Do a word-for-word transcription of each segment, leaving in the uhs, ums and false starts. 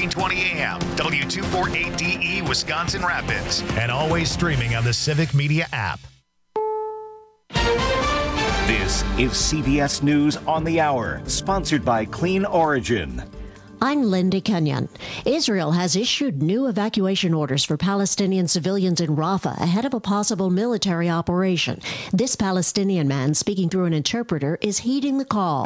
thirteen twenty A M, W two forty-eight D E, Wisconsin Rapids, and always streaming on the Civic Media app. This is C B S News on the Hour, sponsored by Clean Origin. I'm Linda Kenyon. Israel has issued new evacuation orders for Palestinian civilians in Rafah ahead of a possible military operation. This Palestinian man, speaking through an interpreter, is heeding the call.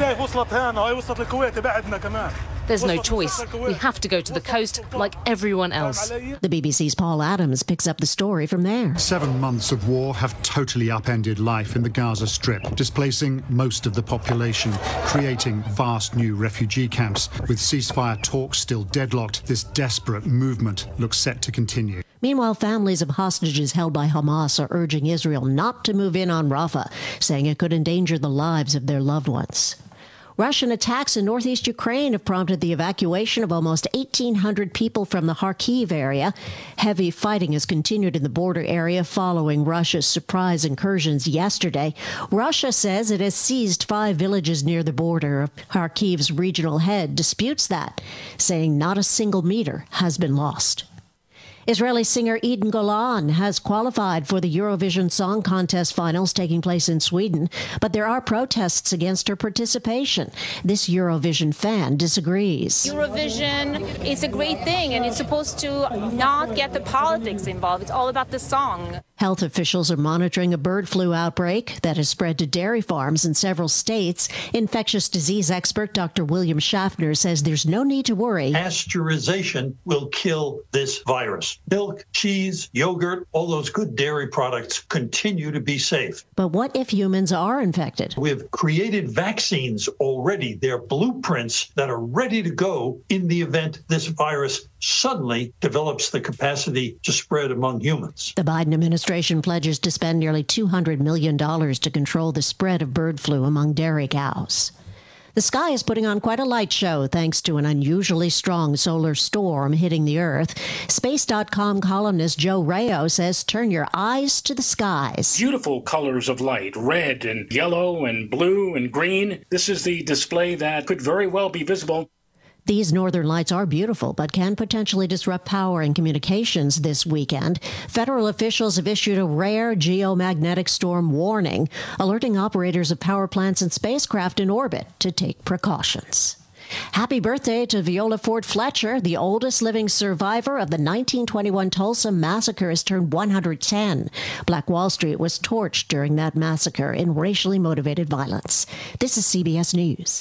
There's no choice. We have to go to the coast like everyone else. The B B C's Paul Adams picks up the story from there. Seven months of war have totally upended life in the Gaza Strip, displacing most of the population, creating vast new refugee camps. With ceasefire talks still deadlocked, this desperate movement looks set to continue. Meanwhile, families of hostages held by Hamas are urging Israel not to move in on Rafah, saying it could endanger the lives of their loved ones. Russian attacks in northeast Ukraine have prompted the evacuation of almost eighteen hundred people from the Kharkiv area. Heavy fighting has continued in the border area following Russia's surprise incursions yesterday. Russia says it has seized five villages near the border. Kharkiv's regional head disputes that, saying not a single meter has been lost. Israeli singer Eden Golan has qualified for the Eurovision Song Contest finals taking place in Sweden, but there are protests against her participation. This Eurovision fan disagrees. Eurovision is a great thing, and it's supposed to not get the politics involved. It's all about the song. Health officials are monitoring a bird flu outbreak that has spread to dairy farms in several states. Infectious disease expert Doctor William Schaffner says there's no need to worry. Pasteurization will kill this virus. Milk, cheese, yogurt, all those good dairy products continue to be safe. But what if humans are infected? We've created vaccines already. They're blueprints that are ready to go in the event this virus suddenly develops the capacity to spread among humans. The Biden administration pledges to spend nearly two hundred million dollars to control the spread of bird flu among dairy cows. The sky is putting on quite a light show thanks to an unusually strong solar storm hitting the Earth. Space dot com columnist Joe Rayo says turn your eyes to the skies. Beautiful colors of light, red and yellow and blue and green. This is the display that could very well be visible. These northern lights are beautiful, but can potentially disrupt power and communications this weekend. Federal officials have issued a rare geomagnetic storm warning, alerting operators of power plants and spacecraft in orbit to take precautions. Happy birthday to Viola Ford Fletcher, the oldest living survivor of the nineteen twenty-one Tulsa massacre, has turned one hundred ten. Black Wall Street was torched during that massacre in racially motivated violence. This is C B S News.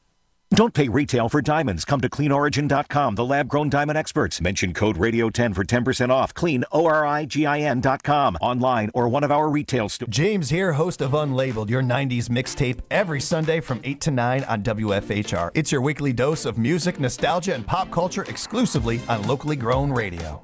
Don't pay retail for diamonds. Come to clean origin dot com, the lab-grown diamond experts. Mention code radio ten for ten percent off. clean origin dot com, online or one of our retail stores. James here, host of Unlabeled, your nineties mixtape, every Sunday from eight to nine on W F H R. It's your weekly dose of music, nostalgia, and pop culture exclusively on locally grown radio.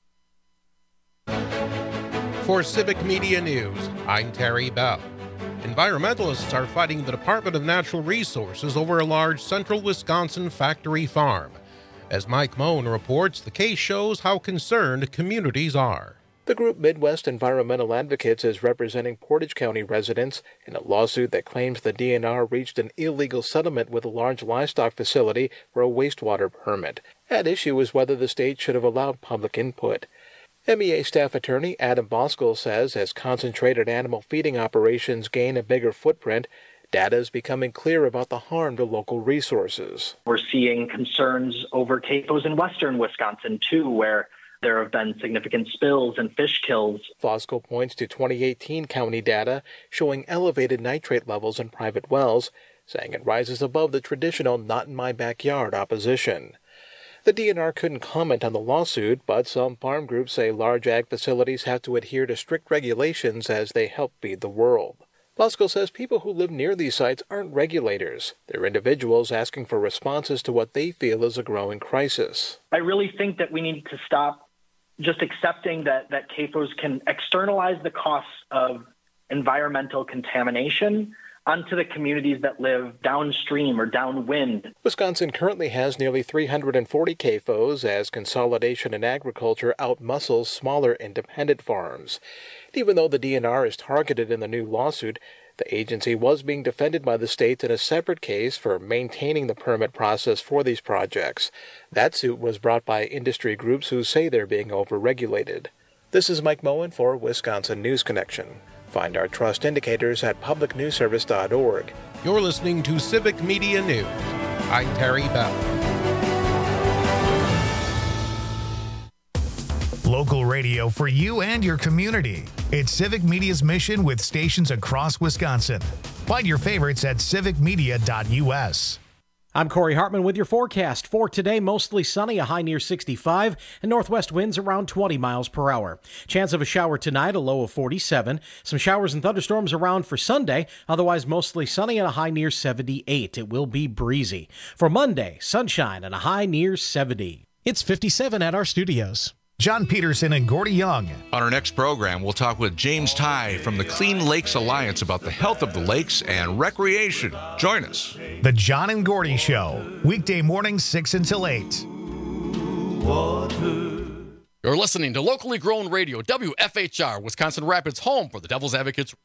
For Civic Media News, I'm Terry Bell. Environmentalists are fighting the Department of Natural Resources over a large central Wisconsin factory farm. As Mike Moen reports, the case shows how concerned communities are. The group Midwest Environmental Advocates is representing Portage County residents in a lawsuit that claims the D N R reached an illegal settlement with a large livestock facility for a wastewater permit. At issue is whether the state should have allowed public input. M E A staff attorney Adam Boskell says as concentrated animal feeding operations gain a bigger footprint, data is becoming clear about the harm to local resources. We're seeing concerns over C A F Os in western Wisconsin, too, where there have been significant spills and fish kills. Boskell points to twenty eighteen county data showing elevated nitrate levels in private wells, saying it rises above the traditional not-in-my-backyard opposition. The D N R couldn't comment on the lawsuit, but some farm groups say large ag facilities have to adhere to strict regulations as they help feed the world. Boskell says people who live near these sites aren't regulators. They're individuals asking for responses to what they feel is a growing crisis. I really think that we need to stop just accepting that, that C A F Os can externalize the costs of environmental contamination onto the communities that live downstream or downwind. Wisconsin currently has nearly three hundred forty C A F Os as consolidation in agriculture outmuscles smaller independent farms. Even though the D N R is targeted in the new lawsuit, The agency was being defended by the state in a separate case for maintaining the permit process for these projects. That suit was brought by industry groups who say they're being overregulated. This is Mike Moen for Wisconsin News Connection. Find our trust indicators at public news service dot org. You're listening to Civic Media News. I'm Terry Bell. Local radio for you and your community. It's Civic Media's mission with stations across Wisconsin. Find your favorites at civic media dot u s. I'm Corey Hartman with your forecast. For today, mostly sunny, a high near sixty-five, and northwest winds around twenty miles per hour. Chance of a shower tonight, a low of forty-seven. Some showers and thunderstorms around for Sunday, otherwise mostly sunny and a high near seventy-eight. It will be breezy. For Monday, sunshine and a high near seventy. It's fifty-seven at our studios. John Peterson and Gordy Young. On our next program, we'll talk with James Ty from the Clean Lakes Alliance about the health of the lakes and recreation. Join us. The John and Gordy Show, weekday mornings six until eight. You're listening to locally grown radio, W F H R, Wisconsin Rapids, home for the Devil's Advocates.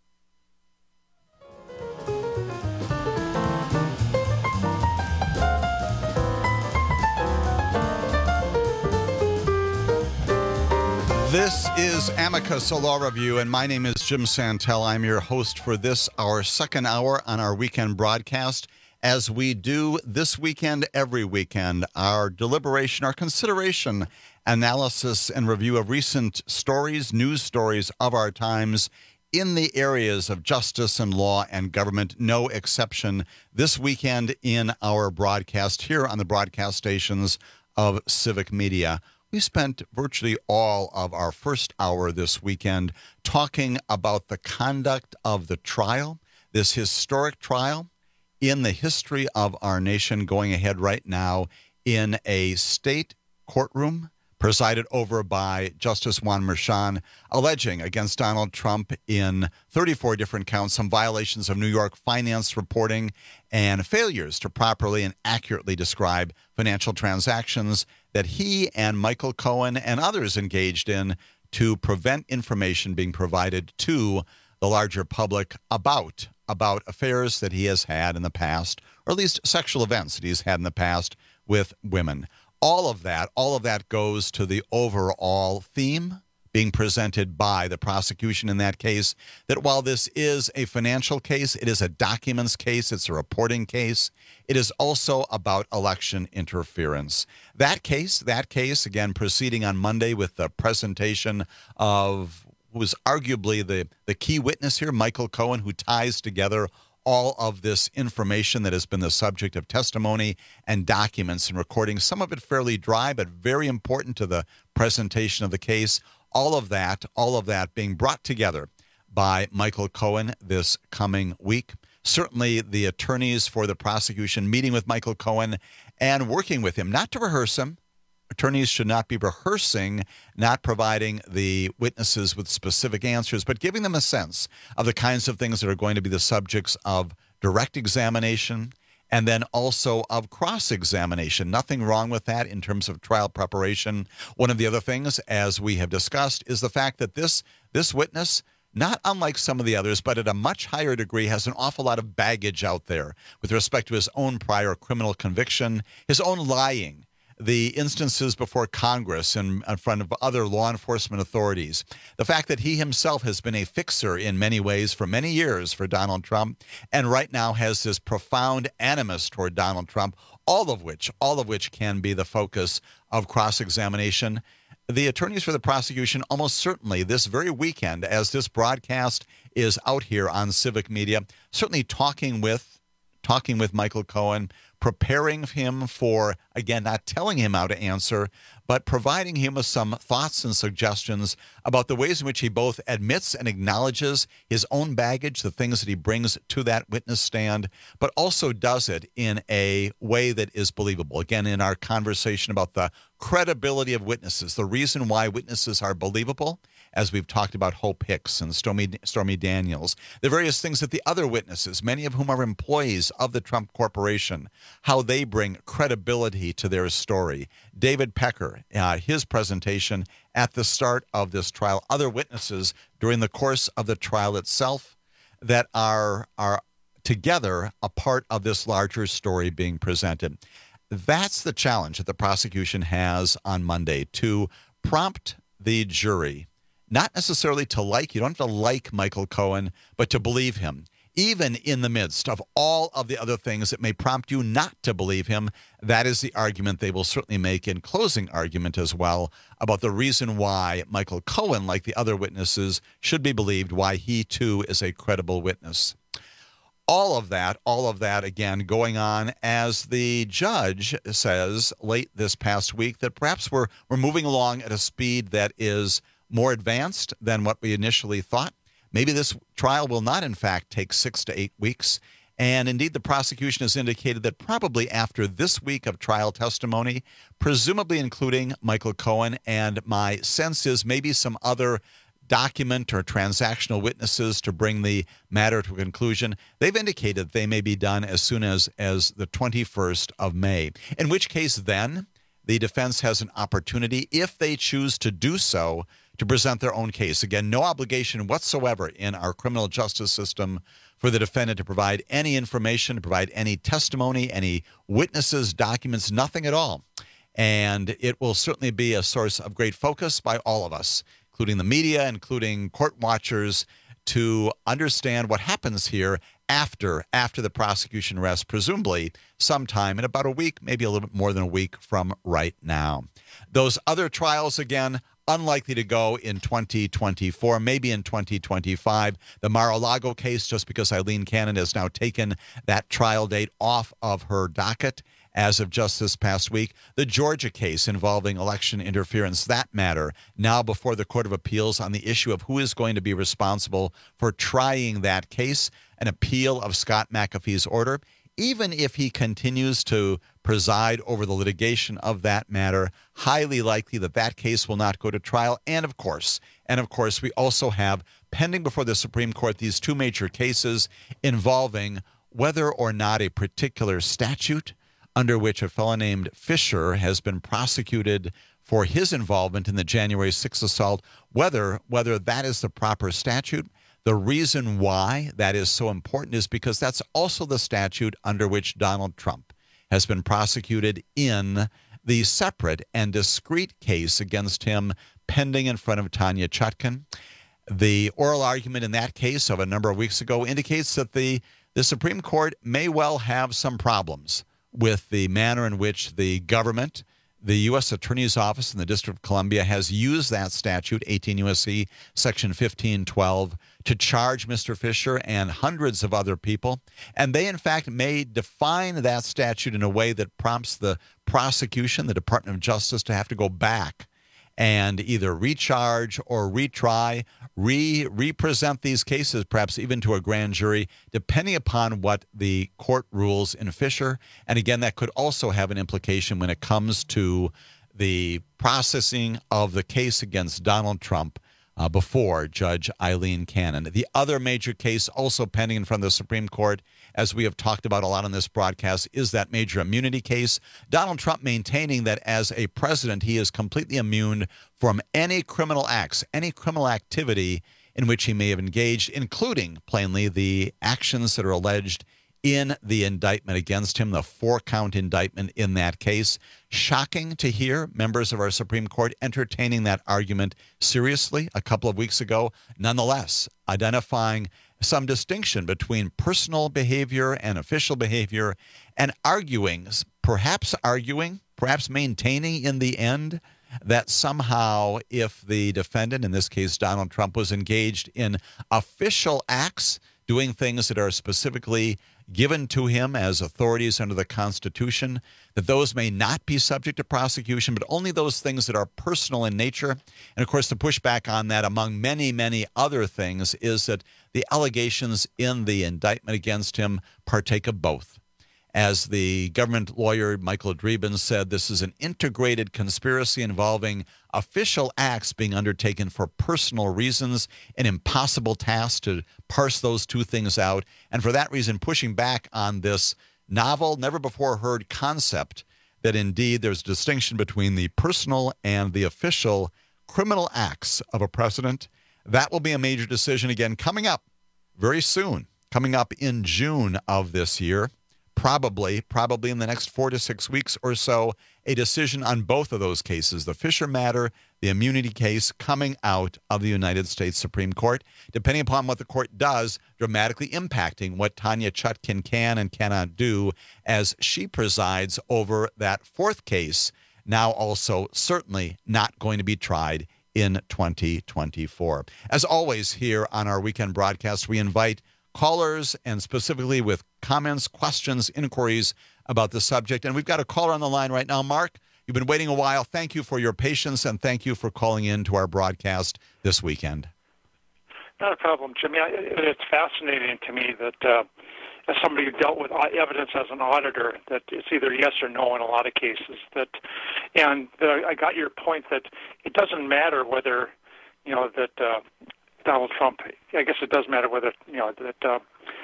This is Amicus, a law review, and my name is Jim Santel. I'm your host for this, our second hour on our weekend broadcast. As we do this weekend, every weekend, our deliberation, our consideration, analysis, and review of recent stories, news stories of our times in the areas of justice and law and government, no exception. This weekend in our broadcast here on the broadcast stations of Civic Media. We spent virtually all of our first hour this weekend talking about the conduct of the trial, this historic trial in the history of our nation going ahead right now in a state courtroom presided over by Justice Juan Merchan, alleging against Donald Trump in thirty-four different counts some violations of New York finance reporting and failures to properly and accurately describe financial transactions that he and Michael Cohen and others engaged in to prevent information being provided to the larger public about, about affairs that he has had in the past, or at least sexual events that he's had in the past with women. All of that, all of that goes to the overall theme being presented by the prosecution in that case, that while this is a financial case, it is a documents case, it's a reporting case, it is also about election interference. That case, that case, again, proceeding on Monday with the presentation of who was arguably the, the key witness here, Michael Cohen, who ties together all of this information that has been the subject of testimony and documents and recordings, some of it fairly dry, but very important to the presentation of the case. All of that, all of that being brought together by Michael Cohen this coming week. Certainly the attorneys for the prosecution meeting with Michael Cohen and working with him, not to rehearse him. Attorneys should not be rehearsing, not providing the witnesses with specific answers, but giving them a sense of the kinds of things that are going to be the subjects of direct examination and then also of cross-examination. Nothing wrong with that in terms of trial preparation. One of the other things, as we have discussed, is the fact that this, this witness, not unlike some of the others, but at a much higher degree, has an awful lot of baggage out there with respect to his own prior criminal conviction, his own lying, the instances before Congress and in front of other law enforcement authorities, the fact that he himself has been a fixer in many ways for many years for Donald Trump, and right now has this profound animus toward Donald Trump, all of which, all of which can be the focus of cross-examination. The attorneys for the prosecution almost certainly this very weekend, as this broadcast is out here on Civic Media, certainly talking with, talking with Michael Cohen, preparing him for, again, not telling him how to answer, but providing him with some thoughts and suggestions about the ways in which he both admits and acknowledges his own baggage, the things that he brings to that witness stand, but also does it in a way that is believable. Again, in our conversation about the credibility of witnesses, the reason why witnesses are believable, as we've talked about Hope Hicks and Stormy, Stormy Daniels, the various things that the other witnesses, many of whom are employees of the Trump Corporation, how they bring credibility to their story. David Pecker, uh, his presentation at the start of this trial, other witnesses during the course of the trial itself, that are are together a part of this larger story being presented. That's the challenge that the prosecution has on Monday, to prompt the jury, not necessarily to like, you don't have to like Michael Cohen, but to believe him, even in the midst of all of the other things that may prompt you not to believe him. That is the argument they will certainly make in closing argument as well, about the reason why Michael Cohen, like the other witnesses, should be believed, why he too is a credible witness. All of that, all of that, again, going on as the judge says late this past week that perhaps we're we're moving along at a speed that is more advanced than what we initially thought. Maybe this trial will not, in fact, take six to eight weeks. And indeed, the prosecution has indicated that probably after this week of trial testimony, presumably including Michael Cohen, and my sense is maybe some other document or transactional witnesses to bring the matter to a conclusion, they've indicated they may be done as soon as, as the twenty-first of May, in which case then the defense has an opportunity, if they choose to do so, to present their own case. Again, no obligation whatsoever in our criminal justice system for the defendant to provide any information, to provide any testimony, any witnesses, documents, nothing at all. And it will certainly be a source of great focus by all of us, including the media, including court watchers, to understand what happens here after after the prosecution rests, presumably sometime in about a week, maybe a little bit more than a week from right now. Those other trials, again, unlikely to go in twenty twenty-four, maybe in twenty twenty-five. The Mar-a-Lago case, just because Eileen Cannon has now taken that trial date off of her docket as of just this past week. The Georgia case involving election interference, that matter, now before the Court of Appeals on the issue of who is going to be responsible for trying that case, an appeal of Scott McAfee's order. Even if he continues to preside over the litigation of that matter, highly likely that that case will not go to trial. And of course, and of course, we also have pending before the Supreme Court these two major cases involving whether or not a particular statute under which a fellow named Fisher has been prosecuted for his involvement in the January sixth assault, whether whether that is the proper statute. The reason why that is so important is because that's also the statute under which Donald Trump has been prosecuted in the separate and discrete case against him pending in front of Tanya Chutkan. The oral argument in that case of a number of weeks ago indicates that the, the Supreme Court may well have some problems with the manner in which the government, the U S Attorney's Office in the District of Columbia, has used that statute, eighteen U S C Section fifteen twelve, to charge Mister Fisher and hundreds of other people. And they, in fact, may define that statute in a way that prompts the prosecution, the Department of Justice, to have to go back and either recharge or retry, re represent these cases, perhaps even to a grand jury, depending upon what the court rules in Fisher. And again, that could also have an implication when it comes to the processing of the case against Donald Trump uh, before Judge Eileen Cannon. The other major case also pending in front of the Supreme Court, as we have talked about a lot on this broadcast, is that major immunity case. Donald Trump maintaining that as a president, he is completely immune from any criminal acts, any criminal activity in which he may have engaged, including, plainly, the actions that are alleged in the indictment against him, the four-count indictment in that case. Shocking to hear members of our Supreme Court entertaining that argument seriously a couple of weeks ago. Nonetheless, identifying some distinction between personal behavior and official behavior, and arguing, perhaps arguing, perhaps maintaining in the end that somehow if the defendant, in this case Donald Trump, was engaged in official acts, doing things that are specifically given to him as authorities under the Constitution, that those may not be subject to prosecution, but only those things that are personal in nature. And of course, the pushback on that, among many, many other things, is that the allegations in the indictment against him partake of both. As the government lawyer Michael Dreeben said, this is an integrated conspiracy involving official acts being undertaken for personal reasons, an impossible task to parse those two things out. And for that reason, pushing back on this novel, never-before-heard concept that indeed there's a distinction between the personal and the official criminal acts of a president. That will be a major decision again coming up very soon, coming up in June of this year, probably, probably in the next four to six weeks or so, a decision on both of those cases, the Fisher matter, the immunity case, coming out of the United States Supreme Court, depending upon what the court does, dramatically impacting what Tanya Chutkan can and cannot do as she presides over that fourth case, now also certainly not going to be tried in twenty twenty-four. As always, here on our weekend broadcast, we invite callers, and specifically with comments, questions, inquiries about the subject. And we've got a caller on the line right now. Mark, you've been waiting a while. Thank you for your patience, and thank you for calling in to our broadcast this weekend. Not a problem, Jimmy. I, it's fascinating to me that uh, as somebody who dealt with evidence as an auditor, that it's either yes or no in a lot of cases. That, and the, I got your point that it doesn't matter whether, you know, that uh, Donald Trump, I guess it does matter whether, you know, that uh,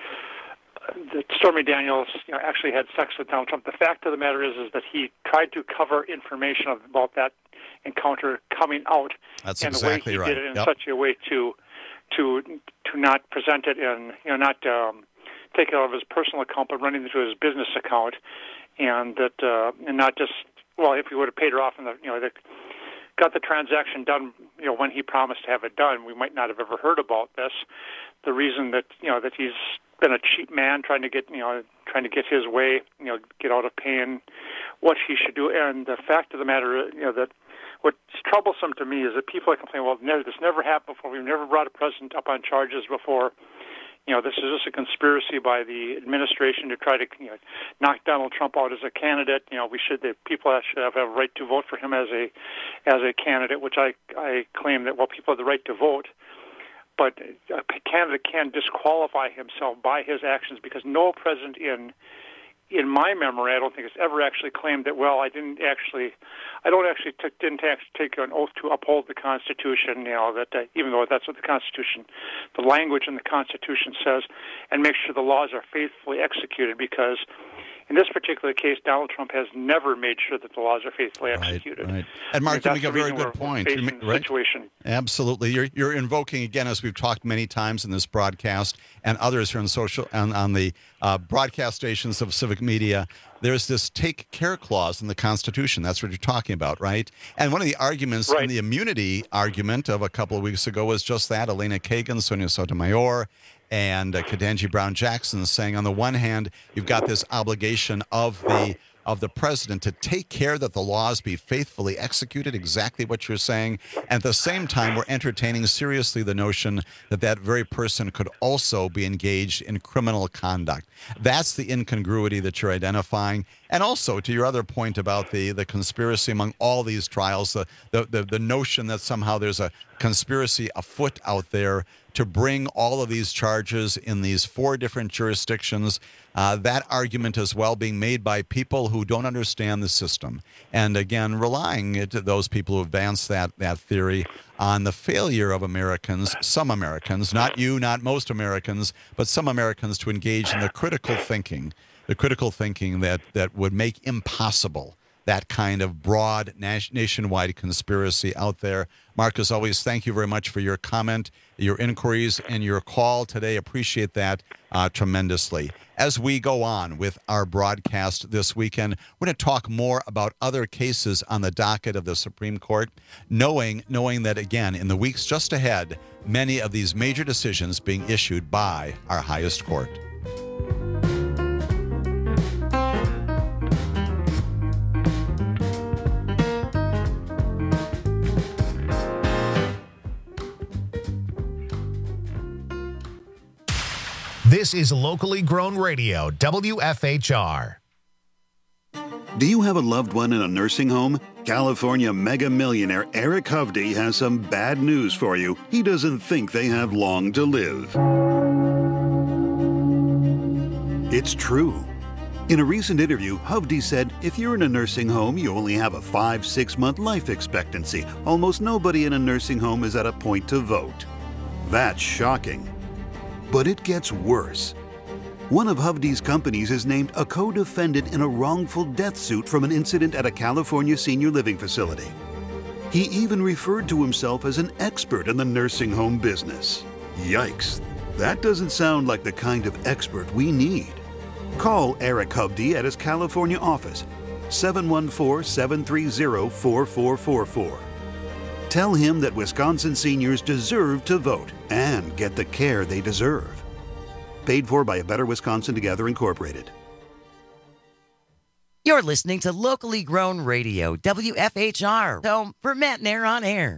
that Stormy Daniels, you know, actually had sex with Donald Trump. The fact of the matter is, is that he tried to cover information about that encounter coming out. That's and exactly the way he right. did it in Yep. such a way to, to, to not present it in, you know, not um, take it out of his personal account, but running it into his business account, and that, uh, and not just, well, if he would have paid her off in the, you know, the, got the transaction done, you know, when he promised to have it done, we might not have ever heard about this. The reason that, you know, that he's been a cheap man trying to get, you know, trying to get his way, you know, get out of paying what he should do. And the fact of the matter, you know, that what's troublesome to me is that people are complaining, well, never, this never happened before. We've never brought a president up on charges before. You know, this is just a conspiracy by the administration to try to, you know, knock Donald Trump out as a candidate. You know, we should, the people should have a right to vote for him as a, as a candidate, which I, I claim that, well, people have the right to vote, but a candidate can disqualify himself by his actions because no president in, in my memory, I don't think it's ever actually claimed that, well, I didn't actually, I don't actually t- didn't actually take an oath to uphold the Constitution, you know, that uh, even though that's what the Constitution, the language in the Constitution says, and make sure the laws are faithfully executed, because in this particular case, Donald Trump has never made sure that the laws are faithfully executed. Right, right. And Mark, you make a very good point. Facing the Right? situation. Absolutely. You're you're invoking, again, as we've talked many times in this broadcast and others here on social on, on the uh, broadcast stations of Civic Media, there's this take care clause in the Constitution. That's what you're talking about, right? And one of the arguments Right. in the immunity argument of a couple of weeks ago was just that. Elena Kagan, Sonia Sotomayor, and uh, Ketanji Brown Jackson saying, on the one hand, you've got this obligation of the of the president to take care that the laws be faithfully executed, exactly what you're saying. And at the same time, we're entertaining seriously the notion that that very person could also be engaged in criminal conduct. That's the incongruity that you're identifying. And also, to your other point about the, the conspiracy among all these trials, the, the, the, the notion that somehow there's a conspiracy afoot out there to bring all of these charges in these four different jurisdictions, uh, that argument as well being made by people who don't understand the system. And again, relying to those people who advance that, that theory on the failure of Americans, some Americans, not you, not most Americans, but some Americans to engage in the critical thinking, the critical thinking that, that would make impossible that kind of broad nationwide conspiracy out there. Mark, as always, thank you very much for your comment, your inquiries, and your call today. Appreciate that uh, tremendously. As we go on with our broadcast this weekend, we're going to talk more about other cases on the docket of the Supreme Court, knowing, knowing that, again, in the weeks just ahead, many of these major decisions being issued by our highest court. This is locally grown radio, W F H R. Do you have a loved one in a nursing home? California mega millionaire Eric Hovde has some bad news for you. He doesn't think they have long to live. It's true. In a recent interview, Hovde said, if you're in a nursing home, you only have a five, six month life expectancy. Almost nobody in a nursing home is at a point to vote. That's shocking. But it gets worse. One of Hovde's companies is named a co-defendant in a wrongful death suit from an incident at a California senior living facility. He even referred to himself as an expert in the nursing home business. Yikes. That doesn't sound like the kind of expert we need. Call Eric Hovde at his California office, seven one four, seven three zero, four four four four. Tell him that Wisconsin seniors deserve to vote and get the care they deserve. Paid for by A Better Wisconsin Together, Incorporated. You're listening to Locally Grown Radio, W F H R, home for Matt Nair on Air.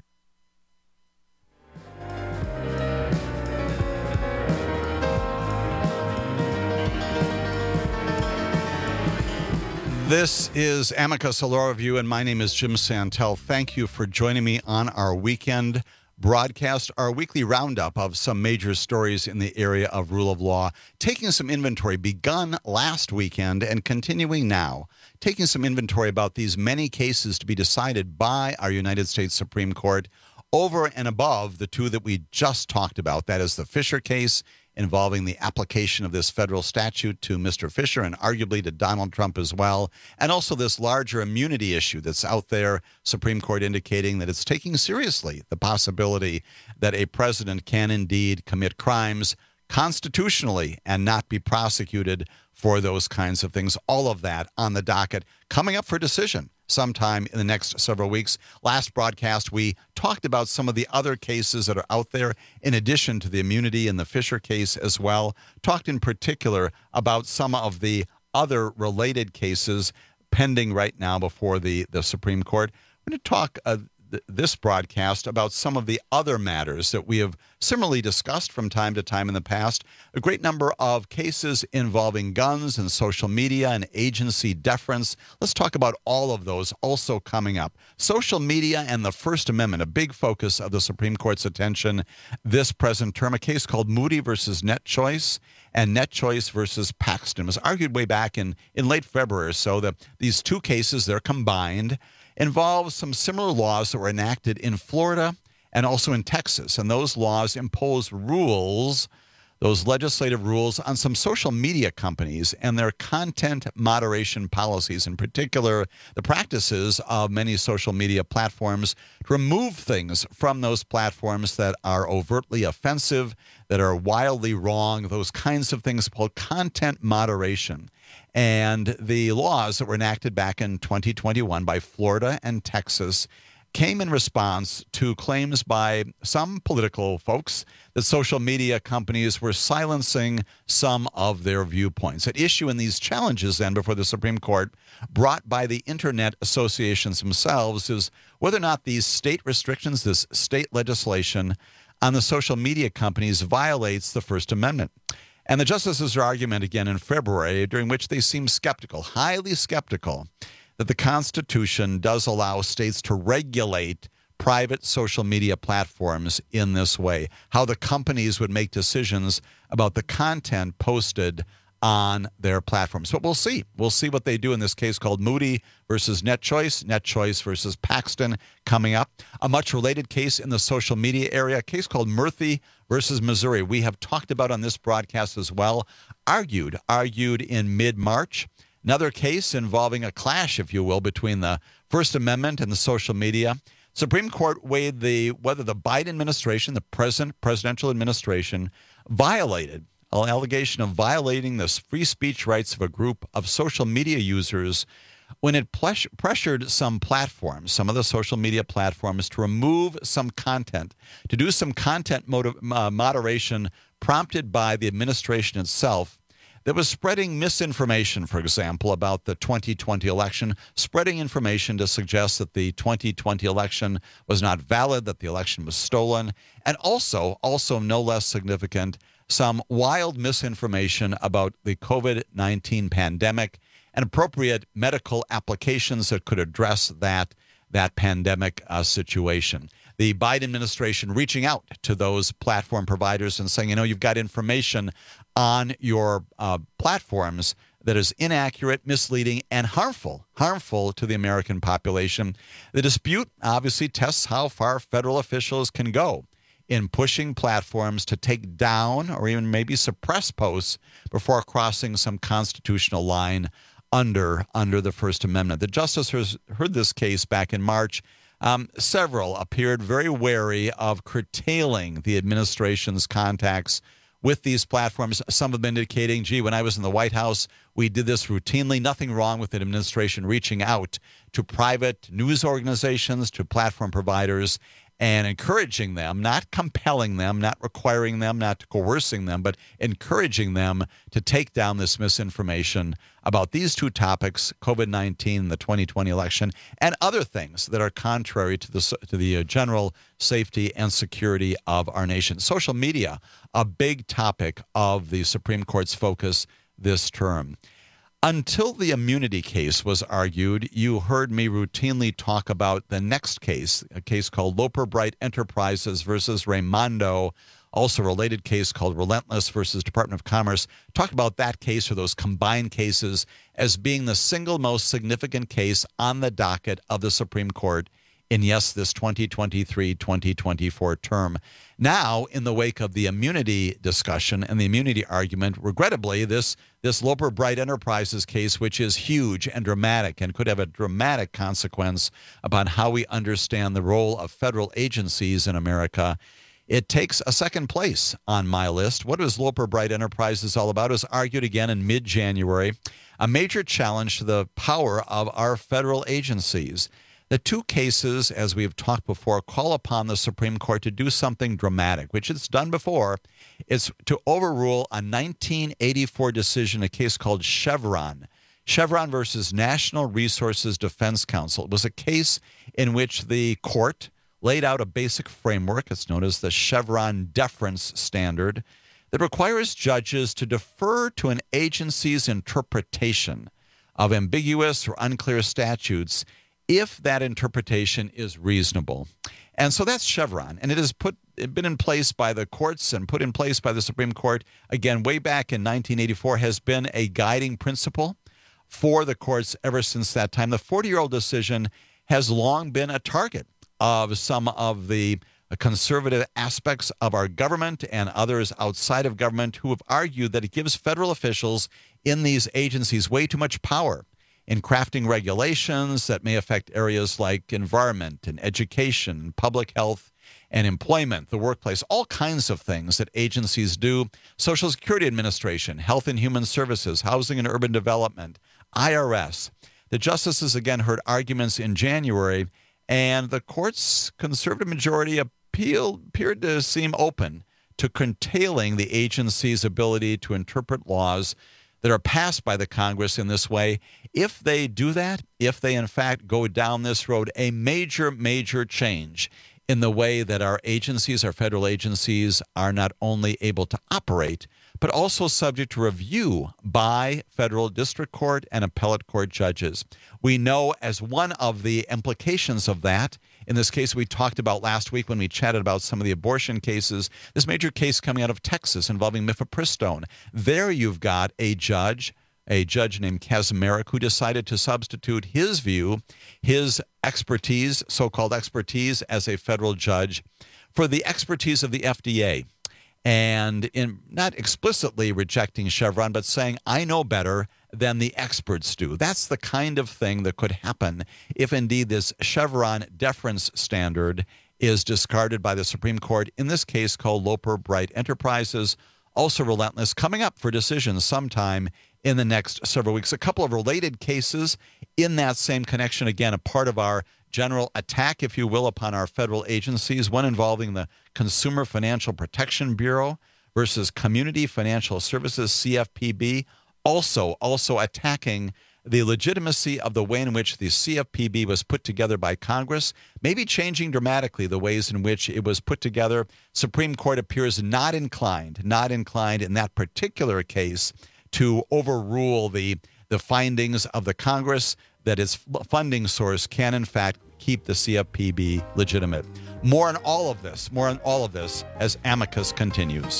This is Amicus, a law review, and my name is Jim Santel. Thank you for joining me on our weekend broadcast, our weekly roundup of some major stories in the area of rule of law, taking some inventory begun last weekend and continuing now, taking some inventory about these many cases to be decided by our United States Supreme Court over and above the two that we just talked about. That is the Fisher case involving the application of this federal statute to Mister Fisher and arguably to Donald Trump as well, and also this larger immunity issue that's out there, Supreme Court indicating that it's taking seriously the possibility that a president can indeed commit crimes constitutionally and not be prosecuted for those kinds of things. All of that on the docket coming up for decision sometime in the next several weeks. Last broadcast, we talked about some of the other cases that are out there in addition to the immunity in the Fisher case as well. Talked in particular about some of the other related cases pending right now before the, the Supreme Court. We're going to talk uh, th- this broadcast about some of the other matters that we have similarly discussed from time to time in the past. A great number of cases involving guns and social media and agency deference. Let's talk about all of those also coming up. Social media and the First Amendment, a big focus of the Supreme Court's attention this present term. A case called Moody versus NetChoice and NetChoice versus Paxton. It was argued way back in, in late February or so that these two cases, they're combined, involve some similar laws that were enacted in Florida and also in Texas. And those laws impose rules, those legislative rules, on some social media companies and their content moderation policies, in particular, the practices of many social media platforms to remove things from those platforms that are overtly offensive, that are wildly wrong, those kinds of things called content moderation. And the laws that were enacted back in twenty twenty-one by Florida and Texas came in response to claims by some political folks that social media companies were silencing some of their viewpoints. At issue in these challenges then before the Supreme Court, brought by the internet associations themselves, is whether or not these state restrictions, this state legislation on the social media companies violates the First Amendment. And the justices' argument again in February, during which they seem skeptical, highly skeptical, that the Constitution does allow states to regulate private social media platforms in this way, how the companies would make decisions about the content posted on their platforms. But we'll see. We'll see what they do in this case called Moody versus NetChoice, NetChoice versus Paxton coming up. A much related case in the social media area, a case called Murphy versus Missouri. We have talked about on this broadcast as well, argued, argued in mid-March. Another case involving a clash, if you will, between the First Amendment and the social media. Supreme Court weighed the whether the Biden administration, the present presidential administration, violated an allegation of violating the free speech rights of a group of social media users when it ples- pressured some platforms, some of the social media platforms, to remove some content, to do some content motiv- uh, moderation prompted by the administration itself that was spreading misinformation, for example, about the twenty twenty election, spreading information to suggest that the twenty twenty election was not valid, that the election was stolen, and also, also no less significant, some wild misinformation about the COVID nineteen pandemic and appropriate medical applications that could address that, that pandemic uh, situation. The Biden administration reaching out to those platform providers and saying, you know, you've got information on your uh, platforms that is inaccurate, misleading, and harmful, harmful to the American population. The dispute obviously tests how far federal officials can go in pushing platforms to take down or even maybe suppress posts before crossing some constitutional line under, under the First Amendment. The justices heard this case back in March. Um, several appeared very wary of curtailing the administration's contacts with these platforms. Some have been indicating, gee, when I was in the White House, we did this routinely. Nothing wrong with the administration reaching out to private news organizations, to platform providers, and encouraging them, not compelling them, not requiring them, not coercing them, but encouraging them to take down this misinformation about these two topics, COVID nineteen, the twenty twenty election, and other things that are contrary to the to the general safety and security of our nation. Social media, a big topic of the Supreme Court's focus this term. Until the immunity case was argued, you heard me routinely talk about the next case, a case called Loper Bright Enterprises versus Raimondo, also a related case called Relentless versus Department of Commerce. Talked about that case or those combined cases as being the single most significant case on the docket of the Supreme Court in, yes, this twenty twenty-three twenty twenty-four term. Now, in the wake of the immunity discussion and the immunity argument, regrettably, this, this Loper Bright Enterprises case, which is huge and dramatic and could have a dramatic consequence about how we understand the role of federal agencies in America, it takes a second place on my list. What is Loper Bright Enterprises all about? It was argued again in mid-January, a major challenge to the power of our federal agencies. The two cases, as we have talked before, call upon the Supreme Court to do something dramatic, which it's done before. It's to overrule a nineteen eighty-four decision, a case called Chevron. Chevron versus National Resources Defense Council. It was a case in which the court laid out a basic framework. It's known as the Chevron deference standard that requires judges to defer to an agency's interpretation of ambiguous or unclear statutes if that interpretation is reasonable. And so that's Chevron. And it has put it been in place by the courts and put in place by the Supreme Court, again, way back in nineteen eighty-four, has been a guiding principle for the courts ever since that time. The forty-year-old decision has long been a target of some of the conservative aspects of our government and others outside of government who have argued that it gives federal officials in these agencies way too much power in crafting regulations that may affect areas like environment and education, public health and employment, the workplace, all kinds of things that agencies do. Social Security Administration, Health and Human Services, Housing and Urban Development, I R S. The justices again heard arguments in January, and the court's conservative majority appeal appeared to seem open to curtailing the agency's ability to interpret laws that are passed by the Congress in this way. If they do that, if they in fact go down this road, a major, major change in the way that our agencies, our federal agencies, are not only able to operate, but also subject to review by federal district court and appellate court judges. We know as one of the implications of that, in this case we talked about last week when we chatted about some of the abortion cases, this major case coming out of Texas involving mifepristone. There you've got a judge, a judge named Kaczmarek, who decided to substitute his view, his expertise, so-called expertise as a federal judge, for the expertise of the F D A. And in not explicitly rejecting Chevron, but saying, I know better than the experts do. That's the kind of thing that could happen if indeed this Chevron deference standard is discarded by the Supreme Court, in this case called Loper Bright Enterprises, also Relentless, coming up for decision sometime in the next several weeks. A couple of related cases in that same connection, again, a part of our general attack, if you will, upon our federal agencies, one involving the Consumer Financial Protection Bureau versus Community Financial Services, C F P B, also, also attacking the legitimacy of the way in which the C F P B was put together by Congress, maybe changing dramatically the ways in which it was put together. Supreme Court appears not inclined, not inclined in that particular case to overrule the, the findings of the Congress that its funding source can, in fact, keep the C F P B legitimate. More on all of this, more on all of this as Amicus continues.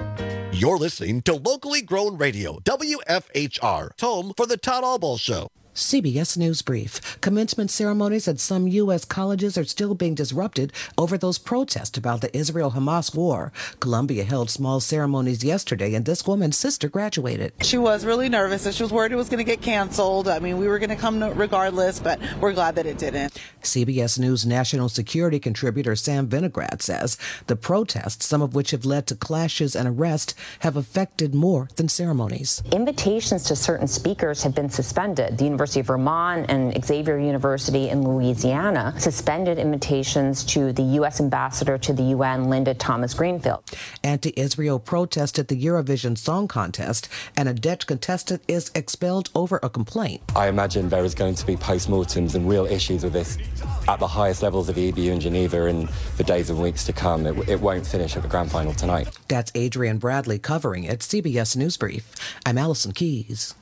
You're listening to Locally Grown Radio, W F H R, home for the Todd Albaugh Show. C B S News Brief. Commencement ceremonies at some U S colleges are still being disrupted over those protests about the Israel-Hamas war. Columbia held small ceremonies yesterday, and this woman's sister graduated. She was really nervous, and she was worried it was going to get canceled. I mean, we were going to come regardless, but we're glad that it didn't. C B S News national security contributor Sam Vinograd says the protests, some of which have led to clashes and arrests, have affected more than ceremonies. Invitations to certain speakers have been suspended. The University of Vermont and Xavier University in Louisiana suspended invitations to the U S ambassador to the U N, Linda Thomas Greenfield. Anti-Israel protest at the Eurovision Song Contest, and a Dutch contestant is expelled over a complaint. I imagine there is going to be post-mortems and real issues with this at the highest levels of the E B U in Geneva in the days and weeks to come. It, it won't finish at the grand final tonight. That's Adrian Bradley covering it. C B S News Brief. I'm Allison Keys.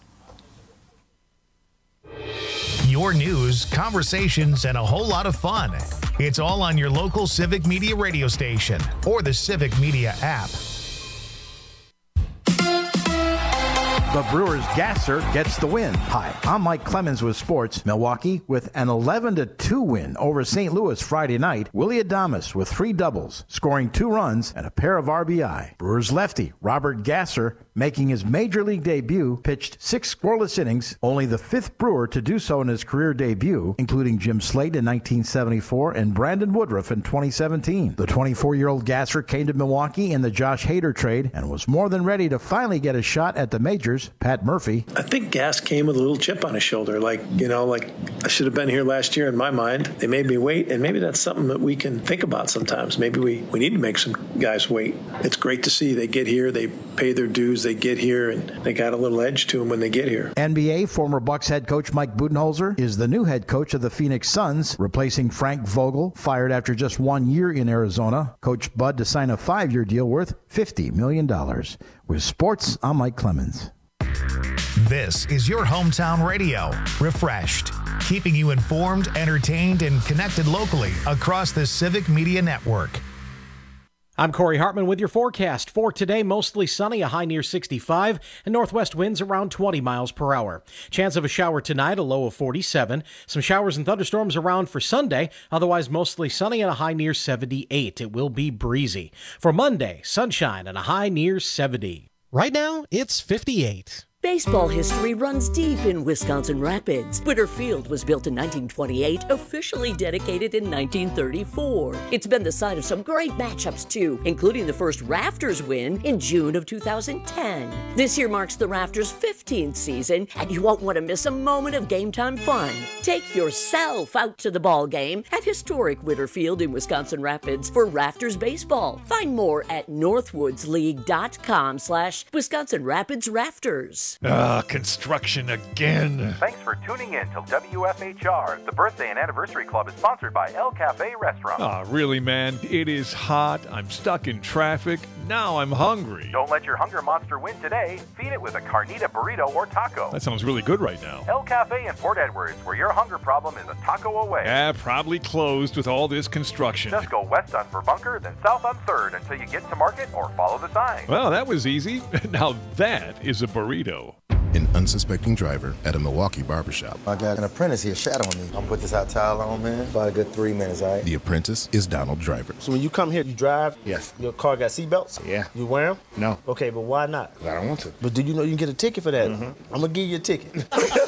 Your news, conversations, and a whole lot of fun. It's all on your local Civic Media radio station or the Civic Media app. The Brewers gasser gets the win. Hi, I'm Mike Clemens with sports. Milwaukee with an eleven to two win over Saint Louis Friday night. Willie Adames with three doubles, scoring two runs and a pair of R B I. Brewers lefty Robert Gasser, making his major league debut, pitched six scoreless innings, only the fifth Brewer to do so in his career debut, including Jim Slate in nineteen seventy-four and Brandon Woodruff in twenty seventeen. The twenty-four-year-old Gasser came to Milwaukee in the Josh Hader trade and was more than ready to finally get a shot at the majors. Pat Murphy. I think Gas came with a little chip on his shoulder, like, you know, like I should have been here last year in my mind. They made me wait, and maybe that's something that we can think about sometimes. Maybe we, we need to make some guys wait. It's great to see they get here, they pay their dues, they get here, and they got a little edge to them when they get here. N B A former Bucks head coach Mike Budenholzer is the new head coach of the Phoenix Suns, replacing Frank Vogel, fired after just one year in Arizona. Coach Bud to sign a five-year deal worth fifty million dollars. With sports, I'm Mike Clemens. This is your hometown radio, Refreshed, keeping you informed, entertained, and connected locally across the Civic Media Network. I'm Corey Hartman with your forecast. For today, mostly sunny, a high near sixty-five, and northwest winds around twenty miles per hour. Chance of a shower tonight, a low of forty-seven. Some showers and thunderstorms around for Sunday, otherwise mostly sunny and a high near seventy-eight. It will be breezy. For Monday, sunshine and a high near seventy. Right now, it's fifty-eight. Baseball history runs deep in Wisconsin Rapids. Witter Field was built in nineteen twenty-eight, officially dedicated in nineteen thirty-four. It's been the site of some great matchups too, including the first Rafters win in June of two thousand ten. This year marks the Rafters' fifteenth season, and you won't want to miss a moment of game time fun. Take yourself out to the ball game at historic Witter Field in Wisconsin Rapids for Rafters baseball. Find more at northwoodsleague.com slash Wisconsin Rapids Rafters. Ah, construction again. Thanks for tuning in to W F H R. The Birthday and Anniversary Club is sponsored by El Cafe Restaurant. Ah, really, man? It is hot. I'm stuck in traffic. Now I'm hungry. Don't let your hunger monster win today. Feed it with a carnita burrito or taco. That sounds really good right now. El Cafe in Port Edwards, where your hunger problem is a taco away. Yeah, probably closed with all this construction. Just go west on Verbunker, then south on third until you get to Market or follow the sign. Well, that was easy. Now that is a burrito. An unsuspecting driver at a Milwaukee barbershop. I got an apprentice here shadowing me. I'm gonna put this hot towel on, man. About a good three minutes, all right? The apprentice is Donald Driver. So when you come here, you drive? Yes. Your car got seatbelts? Yeah. You wear them? No. Okay, but why not? I don't want to. But do you know you can get a ticket for that? Mm-hmm. I'm gonna give you a ticket.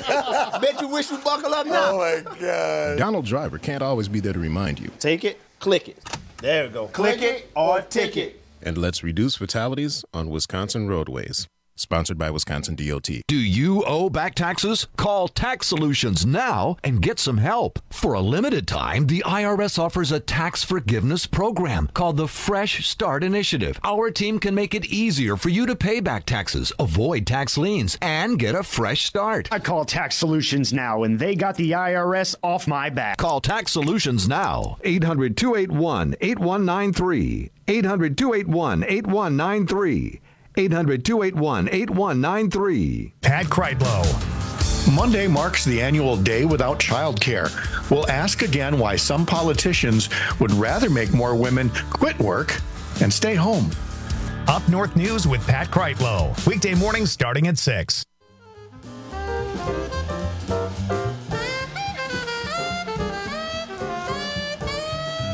Bet you wish you buckle up now. Oh my God. Donald Driver can't always be there to remind you. Take it, click it. There we go. Click, click it or ticket. And let's reduce fatalities on Wisconsin roadways. Sponsored by Wisconsin D O T. Do you owe back taxes? Call Tax Solutions now and get some help. For a limited time, the I R S offers a tax forgiveness program called the Fresh Start Initiative. Our team can make it easier for you to pay back taxes, avoid tax liens, and get a fresh start. I call Tax Solutions now, and they got the I R S off my back. Call Tax Solutions now. eight hundred, two eight one, eight one nine three. eight hundred, two eight one, eight one nine three. eight hundred, two eight one, eight one nine three. Pat Kreitlow. Monday marks the annual Day Without Childcare. We'll ask again why some politicians would rather make more women quit work and stay home. Up North News with Pat Kreitlow. Weekday mornings starting at six.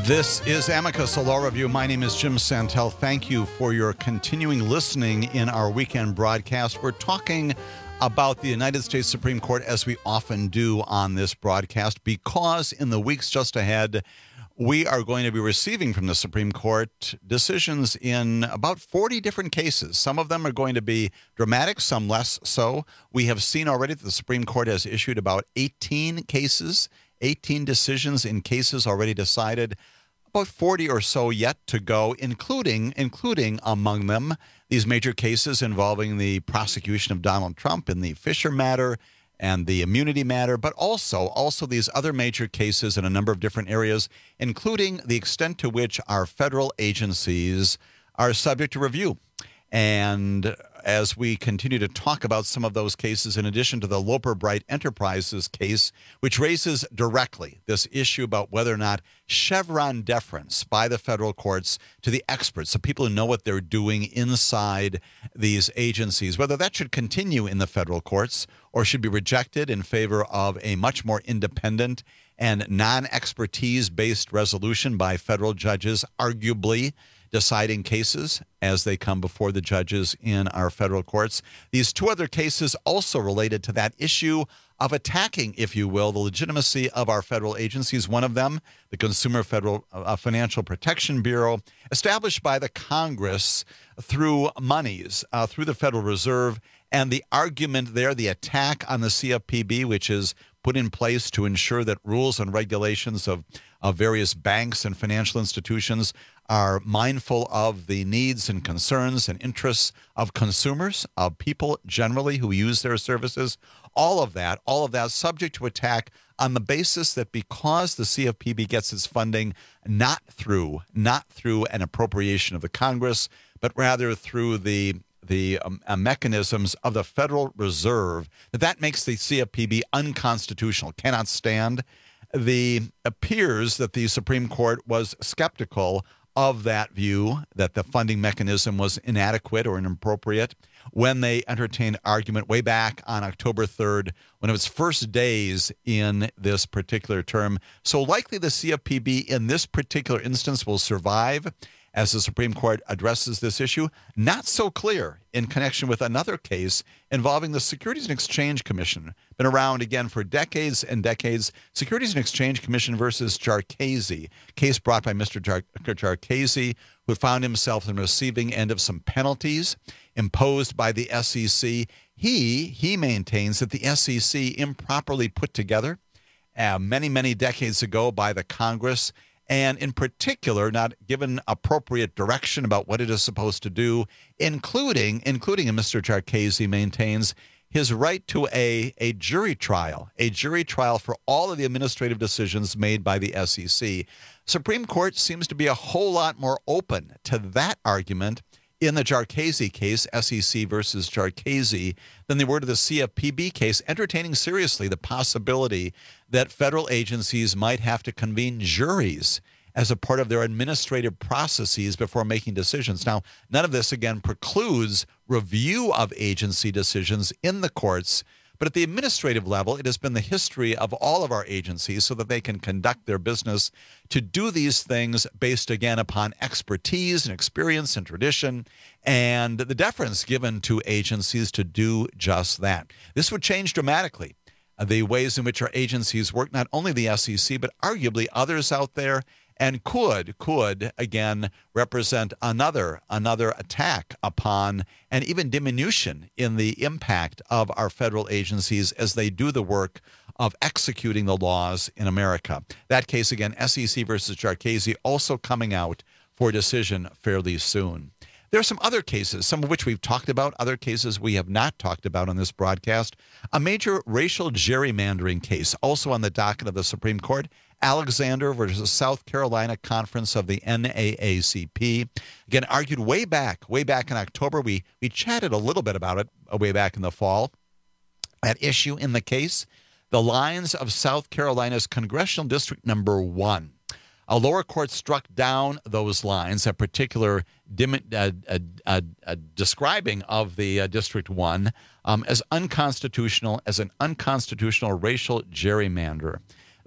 This is Amicus, a law review. My name is Jim Santel. Thank you for your continuing listening in our weekend broadcast. We're talking about the United States Supreme Court, as we often do on this broadcast, because in the weeks just ahead, we are going to be receiving from the Supreme Court decisions in about forty different cases. Some of them are going to be dramatic, some less so. We have seen already that the Supreme Court has issued about eighteen cases, eighteen decisions in cases already decided, about forty or so yet to go, including, including among them these major cases involving the prosecution of Donald Trump in the Fisher matter and the immunity matter, but also, also these other major cases in a number of different areas, including the extent to which our federal agencies are subject to review. And as we continue to talk about some of those cases, in addition to the Loper Bright Enterprises case, which raises directly this issue about whether or not Chevron deference by the federal courts to the experts, the people who know what they're doing inside these agencies, whether that should continue in the federal courts or should be rejected in favor of a much more independent and non-expertise-based resolution by federal judges, arguably deciding cases as they come before the judges in our federal courts. These two other cases also related to that issue of attacking, if you will, the legitimacy of our federal agencies. One of them, the Consumer Federal uh, Financial Protection Bureau, established by the Congress through monies, uh, through the Federal Reserve, and the argument there, the attack on the C F P B, which is put in place to ensure that rules and regulations of, of various banks and financial institutions are mindful of the needs and concerns and interests of consumers, of people generally who use their services. All of that, all of that subject to attack on the basis that because the C F P B gets its funding not through, not through an appropriation of the Congress, but rather through the the um, uh, mechanisms of the Federal Reserve, that that makes the C F P B unconstitutional, cannot stand. The appears that the Supreme Court was skeptical of that view, that the funding mechanism was inadequate or inappropriate, when they entertained argument way back on October third, when it was first days in this particular term. So likely the C F P B in this particular instance will survive as the Supreme Court addresses this issue. Not so clear in connection with another case involving the Securities and Exchange Commission. Been around again for decades and decades. Securities and Exchange Commission versus Jarchese, case brought by Mister Jar- Jarchese, who found himself in the receiving end of some penalties imposed by the S E C. He, he maintains that the S E C improperly put together uh, many, many decades ago by the Congress, and in particular, not given appropriate direction about what it is supposed to do, including, including, and Mister Jarchese maintains, his right to a, a jury trial, a jury trial for all of the administrative decisions made by the S E C. Supreme Court seems to be a whole lot more open to that argument in the Jarchese case, S E C versus Jarchese, than they were to the C F P B case, entertaining seriously the possibility that federal agencies might have to convene juries as a part of their administrative processes before making decisions. Now, none of this, again, precludes review of agency decisions in the courts, but at the administrative level, it has been the history of all of our agencies so that they can conduct their business to do these things based, again, upon expertise and experience and tradition and the deference given to agencies to do just that. This would change dramatically the ways in which our agencies work, not only the S E C, but arguably others out there, and could, could again, represent another, another attack upon and even diminution in the impact of our federal agencies as they do the work of executing the laws in America. That case, again, S E C versus Jarchese, also coming out for decision fairly soon. There are some other cases, some of which we've talked about, other cases we have not talked about on this broadcast. A major racial gerrymandering case, also on the docket of the Supreme Court, Alexander versus South Carolina Conference of the N double A C P. Again, argued way back, way back in October. We, we chatted a little bit about it way back in the fall. At issue in the case, the lines of South Carolina's Congressional District Number One. A lower court struck down those lines, a particular dim, uh, uh, uh, uh, describing of the uh, District one um, as unconstitutional, as an unconstitutional racial gerrymander.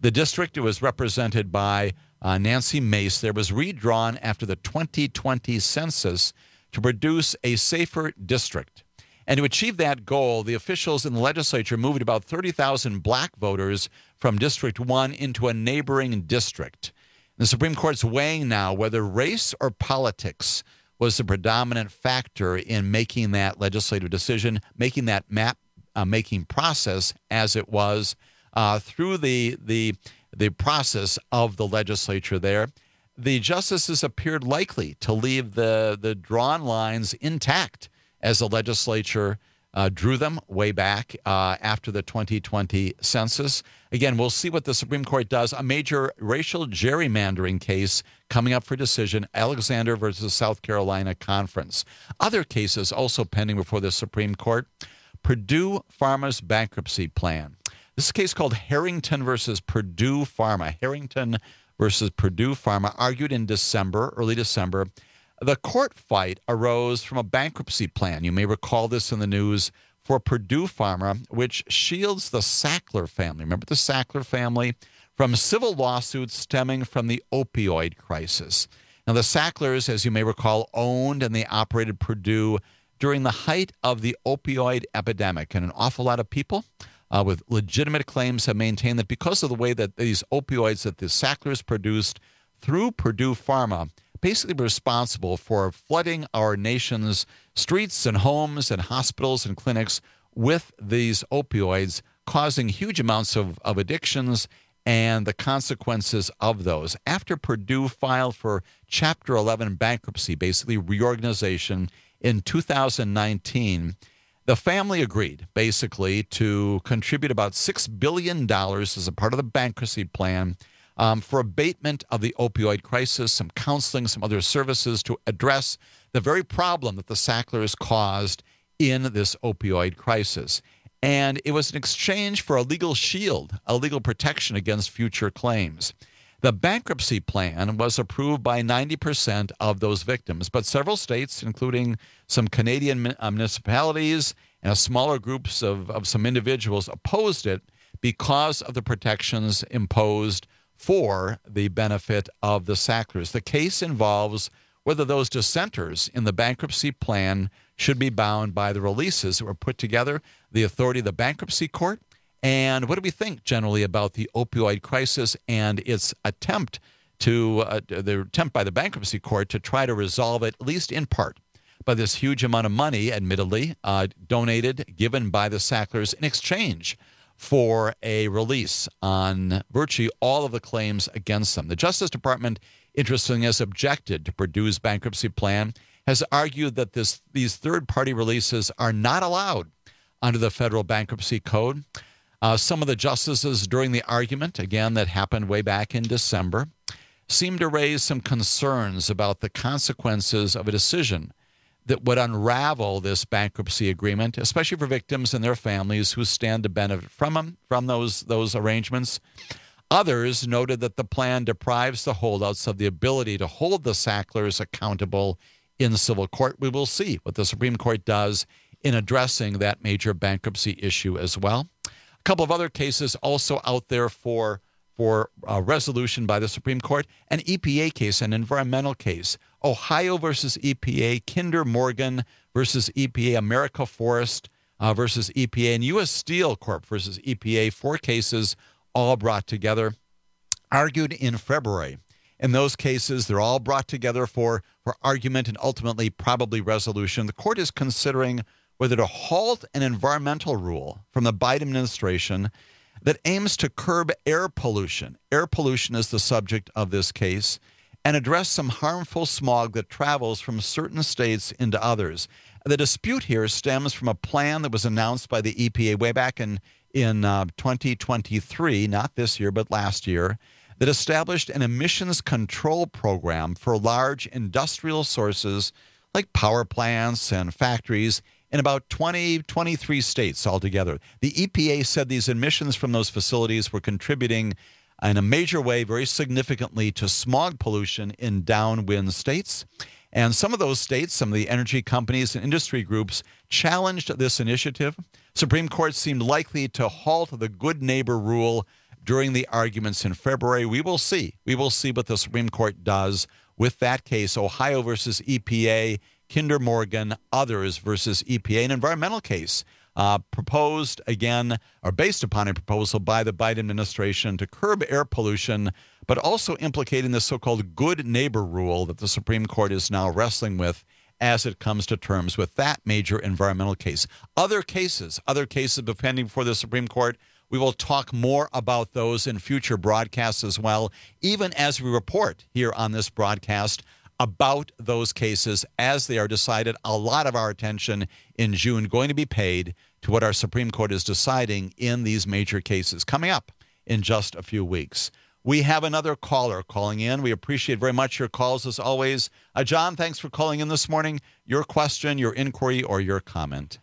The district was represented by uh, Nancy Mace. There was redrawn after the twenty twenty census to produce a safer district. And to achieve that goal, the officials in the legislature moved about thirty thousand black voters from District one into a neighboring district. The Supreme Court's weighing now whether race or politics was the predominant factor in making that legislative decision, making that map uh, making process as it was uh, through the, the, the process of the legislature there. The justices appeared likely to leave the, the drawn lines intact as the legislature uh, drew them way back uh, after the twenty twenty census. Again, we'll see what the Supreme Court does. A major racial gerrymandering case coming up for decision, Alexander versus South Carolina Conference. Other cases also pending before the Supreme Court. Purdue Pharma's bankruptcy plan. This is a case called Harrington versus Purdue Pharma. Harrington versus Purdue Pharma, argued in December, early December. The court fight arose from a bankruptcy plan. You may recall this in the news for Purdue Pharma, which shields the Sackler family. Remember the Sackler family? From civil lawsuits stemming from the opioid crisis. Now, the Sacklers, as you may recall, owned and they operated Purdue during the height of the opioid epidemic. And an awful lot of people uh, with legitimate claims have maintained that because of the way that these opioids that the Sacklers produced through Purdue Pharma basically responsible for flooding our nation's streets and homes and hospitals and clinics with these opioids, causing huge amounts of, of addictions and the consequences of those. After Purdue filed for Chapter eleven bankruptcy, basically reorganization, in two thousand nineteen, the family agreed basically to contribute about six billion dollars as a part of the bankruptcy plan Um, for abatement of the opioid crisis, some counseling, some other services to address the very problem that the Sacklers caused in this opioid crisis. And it was an exchange for a legal shield, a legal protection against future claims. The bankruptcy plan was approved by ninety percent of those victims, but several states, including some Canadian municipalities and smaller groups of, of some individuals, opposed it because of the protections imposed for the benefit of the Sacklers. The case involves whether those dissenters in the bankruptcy plan should be bound by the releases that were put together, the authority of the bankruptcy court, and what do we think generally about the opioid crisis and its attempt to, uh, the attempt by the bankruptcy court to try to resolve it, at least in part, by this huge amount of money, admittedly, uh, donated, given by the Sacklers in exchange for a release on virtually all of the claims against them. The Justice Department, interestingly, has objected to Purdue's bankruptcy plan, has argued that this these third-party releases are not allowed under the federal bankruptcy code. Uh, some of the justices during the argument, again, that happened way back in December, seemed to raise some concerns about the consequences of a decision that would unravel this bankruptcy agreement, especially for victims and their families who stand to benefit from them, from those, those arrangements. Others noted that the plan deprives the holdouts of the ability to hold the Sacklers accountable in civil court. We will see what the Supreme Court does in addressing that major bankruptcy issue as well. A couple of other cases also out there for, for uh, resolution by the Supreme Court. An E P A case, an environmental case. Ohio versus E P A, Kinder Morgan versus E P A, America Forest uh, versus E P A, and U S Steel Corp versus E P A, four cases all brought together, argued in February. In those cases, they're all brought together for, for argument and ultimately probably resolution. The court is considering whether to halt an environmental rule from the Biden administration that aims to curb air pollution. Air pollution is the subject of this case, and address some harmful smog that travels from certain states into others. The dispute here stems from a plan that was announced by the E P A way back in, in uh, twenty twenty-three, not this year, but last year, that established an emissions control program for large industrial sources like power plants and factories in about twenty, twenty-three states altogether. The E P A said these emissions from those facilities were contributing in a major way, very significantly, to smog pollution in downwind states. And some of those states, some of the energy companies and industry groups challenged this initiative. Supreme Court seemed likely to halt the good neighbor rule during the arguments in February. We will see. We will see what the Supreme Court does with that case, Ohio versus E P A, Kinder Morgan, others versus E P A, an environmental case uh, proposed again, or based upon a proposal by the Biden administration to curb air pollution, but also implicating the so-called good neighbor rule that the Supreme Court is now wrestling with as it comes to terms with that major environmental case. Other cases, other cases pending before the Supreme Court, we will talk more about those in future broadcasts as well, even as we report here on this broadcast about those cases as they are decided. A lot of our attention in June going to be paid to what our Supreme Court is deciding in these major cases coming up in just a few weeks. We have another caller calling in. We appreciate very much your calls as always. Uh, John, thanks for calling in this morning. Your question, your inquiry, or your comment.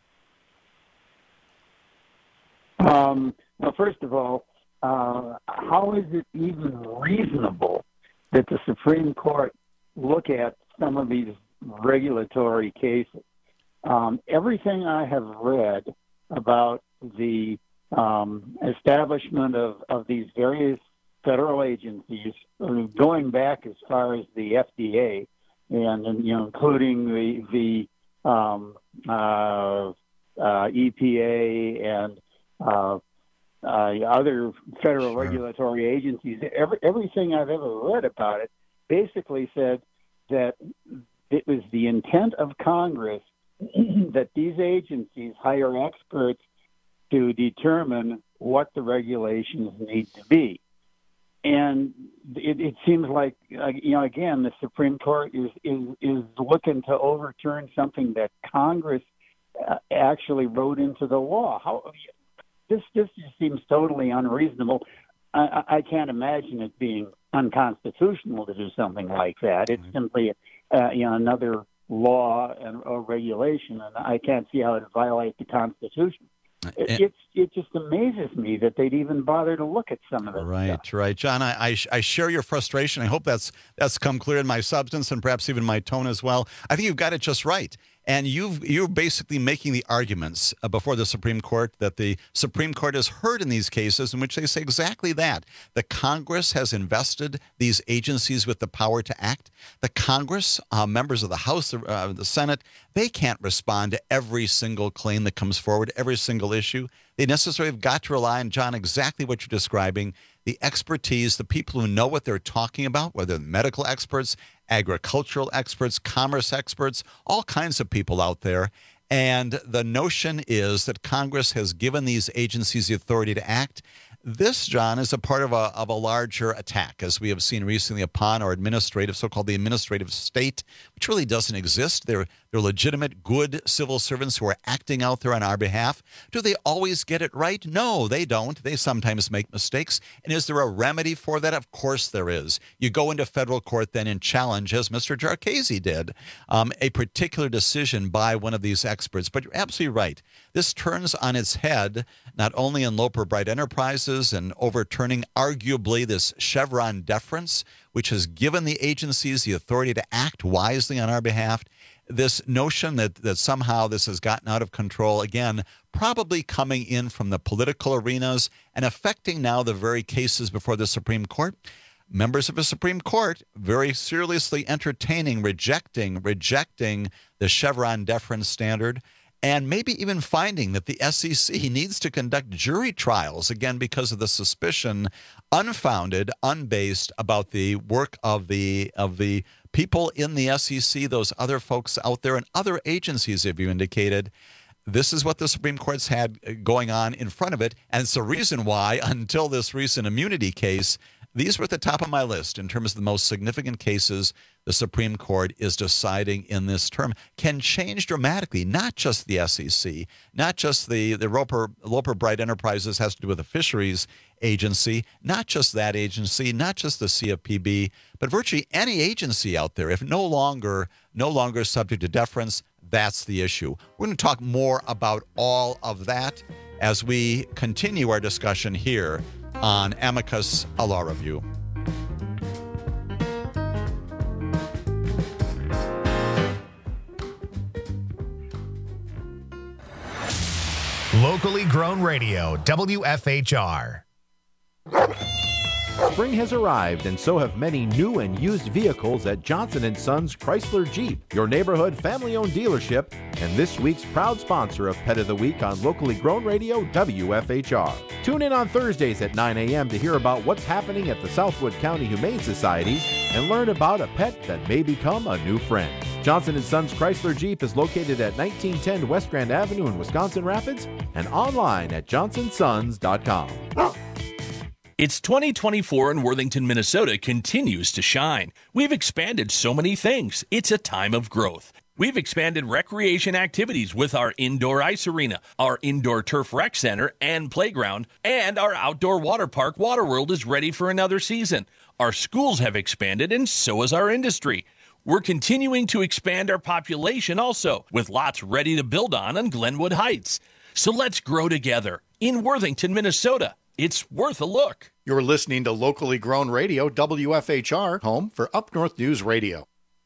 Um, well, first of all, uh, how is it even reasonable that the Supreme Court look at some of these regulatory cases? Um, everything I have read about the um, establishment of, of these various federal agencies, going back as far as the F D A, and, and you know, including the the um, uh, uh, E P A and uh, uh, other federal sure. regulatory agencies. Every, everything I've ever read about it basically said that it was the intent of Congress that these agencies hire experts to determine what the regulations need to be. And it, it seems like, uh, you know, again, the Supreme Court is, is, is looking to overturn something that Congress uh, actually wrote into the law. How this this just seems totally unreasonable. I, I can't imagine it being unconstitutional to do something like that. It's mm-hmm. simply, uh, you know, another law and or regulation, and I can't see how it violates the Constitution. It, it's, it just amazes me that they'd even bother to look at some of it. Right, stuff. right. John, I, I, I share your frustration. I hope that's that's come clear in my substance and perhaps even my tone as well. I think you've got it just right. And you've, you're basically making the arguments uh, before the Supreme Court that the Supreme Court has heard in these cases in which they say exactly that. The Congress has invested these agencies with the power to act. The Congress, uh, members of the House, uh, the Senate, they can't respond to every single claim that comes forward, every single issue. They necessarily have got to rely on, John, exactly what you're describing, the expertise, the people who know what they're talking about, whether medical experts, agricultural experts, commerce experts, all kinds of people out there. And the notion is that Congress has given these agencies the authority to act. This, John, is a part of a of a larger attack, as we have seen recently, upon our administrative, so-called the administrative state, which really doesn't exist. They're they're legitimate, good civil servants who are acting out there on our behalf. Do they always get it right? No, they don't. They sometimes make mistakes. And is there a remedy for that? Of course there is. You go into federal court then and challenge, as Mister Jarchese did, um, a particular decision by one of these experts. But you're absolutely right. This turns on its head not only in Loper Bright Enterprises and overturning arguably this Chevron deference, which has given the agencies the authority to act wisely on our behalf. This notion that, that somehow this has gotten out of control, again, probably coming in from the political arenas and affecting now the very cases before the Supreme Court. Members of the Supreme Court very seriously entertaining, rejecting, rejecting the Chevron deference standard, and maybe even finding that the S E C needs to conduct jury trials, again, because of the suspicion, unfounded, unbased, about the work of the of the people in the S E C, those other folks out there, and other agencies, if you indicated. This is what the Supreme Court's had going on in front of it, and it's the reason why, until this recent immunity case, these were at the top of my list in terms of the most significant cases the Supreme Court is deciding in this term. Can change dramatically, not just the S E C, not just the, the Roper, Loper Bright Enterprises has to do with the fisheries agency, not just that agency, not just the C F P B, but virtually any agency out there, if no longer, no longer subject to deference, that's the issue. We're going to talk more about all of that as we continue our discussion here on Amicus, a Law Review. Locally grown radio, W F H R. Spring has arrived, and so have many new and used vehicles at Johnson and Sons Chrysler Jeep, your neighborhood family-owned dealership, and this week's proud sponsor of Pet of the Week on locally grown radio W F H R. Tune in on Thursdays at nine a.m. to hear about what's happening at the Southwood County Humane Society and learn about a pet that may become a new friend. Johnson and Sons Chrysler Jeep is located at nineteen ten West Grand Avenue in Wisconsin Rapids and online at johnson sons dot com. It's twenty twenty-four and Worthington, Minnesota continues to shine. We've expanded so many things. It's a time of growth. We've expanded recreation activities with our indoor ice arena, our indoor turf rec center and playground, and our outdoor water park, Waterworld, is ready for another season. Our schools have expanded, and so has our industry. We're continuing to expand our population also, with lots ready to build on on Glenwood Heights. So let's grow together in Worthington, Minnesota. It's worth a look. You're listening to locally grown radio, W F H R, home for Up North News Radio.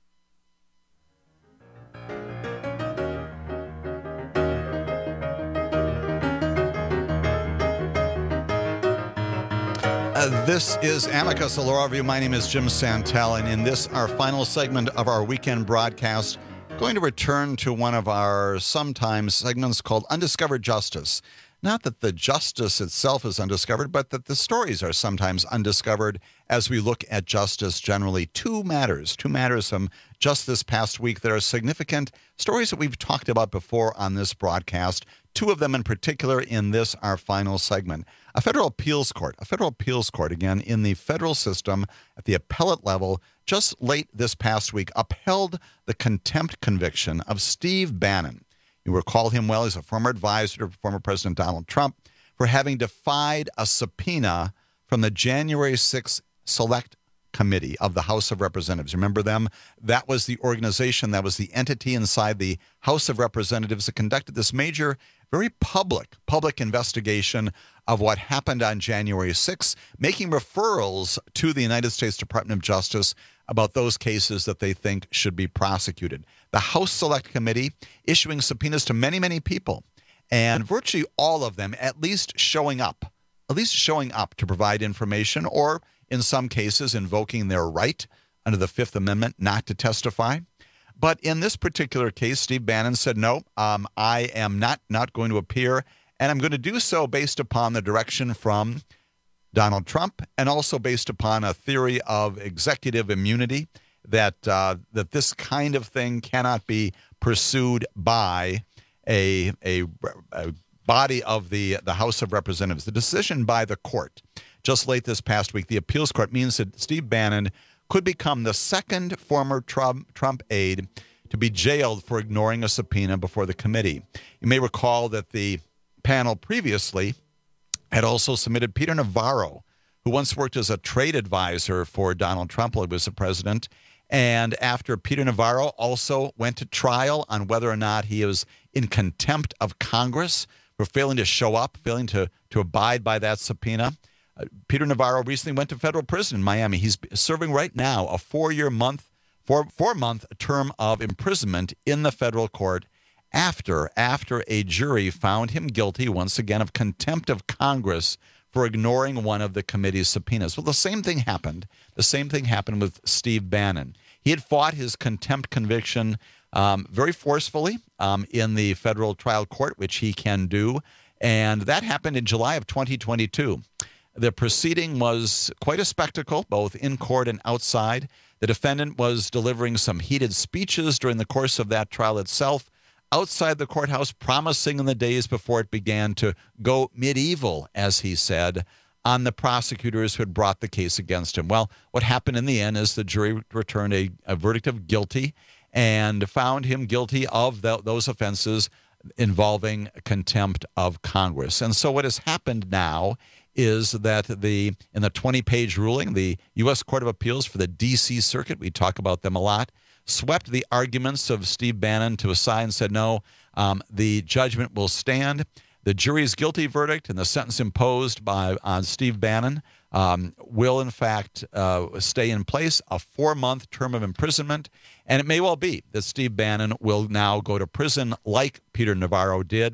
Uh, this is Amicus, a Law Review. My name is Jim Santel, and in this, our final segment of our weekend broadcast, going to return to one of our sometimes segments called Undiscovered Justice. Not that the justice itself is undiscovered, but that the stories are sometimes undiscovered as we look at justice generally. Two matters, two matters from just this past week that are significant, stories that we've talked about before on this broadcast, two of them in particular in this, our final segment. A federal appeals court, a federal appeals court, again, in the federal system at the appellate level, just late this past week, upheld the contempt conviction of Steve Bannon. You recall him well. He's a former advisor to former President Donald Trump for having defied a subpoena from the January sixth Select Committee of the House of Representatives. Remember them? That was the organization, that was the entity inside the House of Representatives that conducted this major, very public, public investigation of what happened on January sixth, making referrals to the United States Department of Justice about those cases that they think should be prosecuted. The House Select Committee issuing subpoenas to many, many people, and virtually all of them at least showing up, at least showing up to provide information, or in some cases invoking their right under the Fifth Amendment not to testify. But in this particular case, Steve Bannon said, no, um, I am not, not going to appear, and I'm going to do so based upon the direction from Donald Trump, and also based upon a theory of executive immunity, that uh, that this kind of thing cannot be pursued by a, a, a body of the, the House of Representatives. The decision by the court just late this past week, the appeals court, means that Steve Bannon could become the second former Trump, Trump aide to be jailed for ignoring a subpoena before the committee. You may recall that the panel previously had also submitted Peter Navarro, who once worked as a trade advisor for Donald Trump while he was the president. And after Peter Navarro also went to trial on whether or not he was in contempt of Congress for failing to show up, failing to, to abide by that subpoena, uh, Peter Navarro recently went to federal prison in Miami. He's serving right now a four-year month, four, four-month term of imprisonment in the federal court after, after a jury found him guilty, once again, of contempt of Congress for ignoring one of the committee's subpoenas. Well, the same thing happened. The same thing happened with Steve Bannon. He had fought his contempt conviction um, very forcefully um, in the federal trial court, which he can do, and that happened in July of twenty twenty-two. The proceeding was quite a spectacle, both in court and outside. The defendant was delivering some heated speeches during the course of that trial itself, outside the courthouse, promising in the days before it began to go medieval, as he said, on the prosecutors who had brought the case against him. Well, what happened in the end is the jury returned a, a verdict of guilty and found him guilty of the, those offenses involving contempt of Congress. And so what has happened now is that the in the twenty-page ruling, the U S Court of Appeals for the D C Circuit, we talk about them a lot, swept the arguments of Steve Bannon to a side and said, no, um, the judgment will stand. The jury's guilty verdict and the sentence imposed by on Steve Bannon um, will, in fact, uh, stay in place, a four-month term of imprisonment. And it may well be that Steve Bannon will now go to prison like Peter Navarro did.